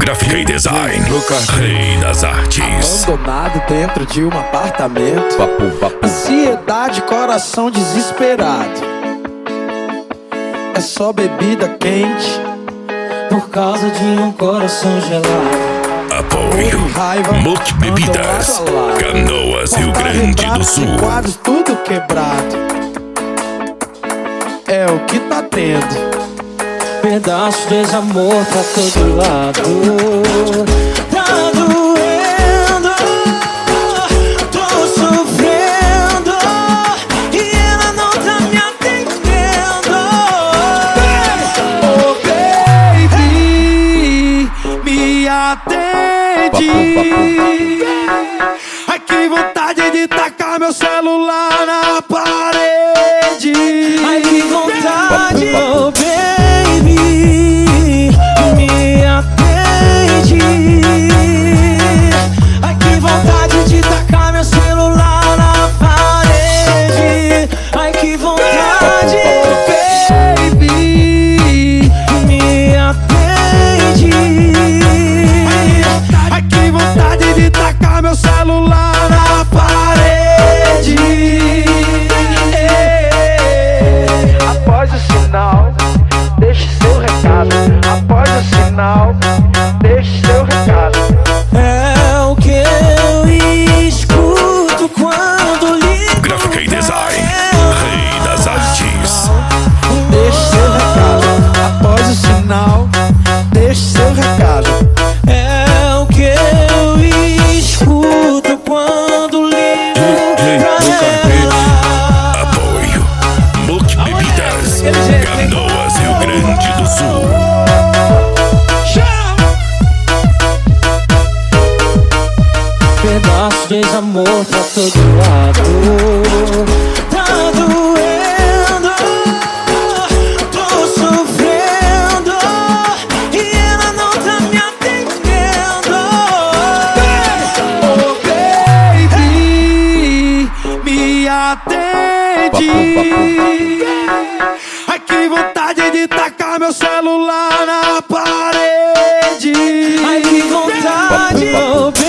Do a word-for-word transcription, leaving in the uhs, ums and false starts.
Gráfica e design, rei das artes. Abandonado dentro de um apartamento. Vapo, vapo. Ansiedade, coração desesperado. É só bebida quente por causa de um coração gelado. Apoio raiva, Muc Bebidas, lado a lado. Canoas, Rio Grande do Sul. Quadros tudo quebrado. É o que tá tendo. Pedaço de desamor pra todo lado. Tá doendo, tô sofrendo e ela não tá me atendendo. Oh baby, me atende. Ai que vontade de tacar meu celular na parede. Ai que vontade, oh baby. Deixe seu recado. É o que eu escuto quando ligo. Gráfica e design, rei das artes. Deixe seu recado. Após o sinal, deixe seu recado. É o que eu escuto quando ligo pra ela. Apoio Muc Bebidas, Canoas, Rio Grande do Sul. Pedaço de desamor pra todo lado. Tá doendo, tô sofrendo e ela não tá me atendendo. Oh baby, me atende. Ai que vontade de tacar meu celular na parede. Ai que vontade, oh baby.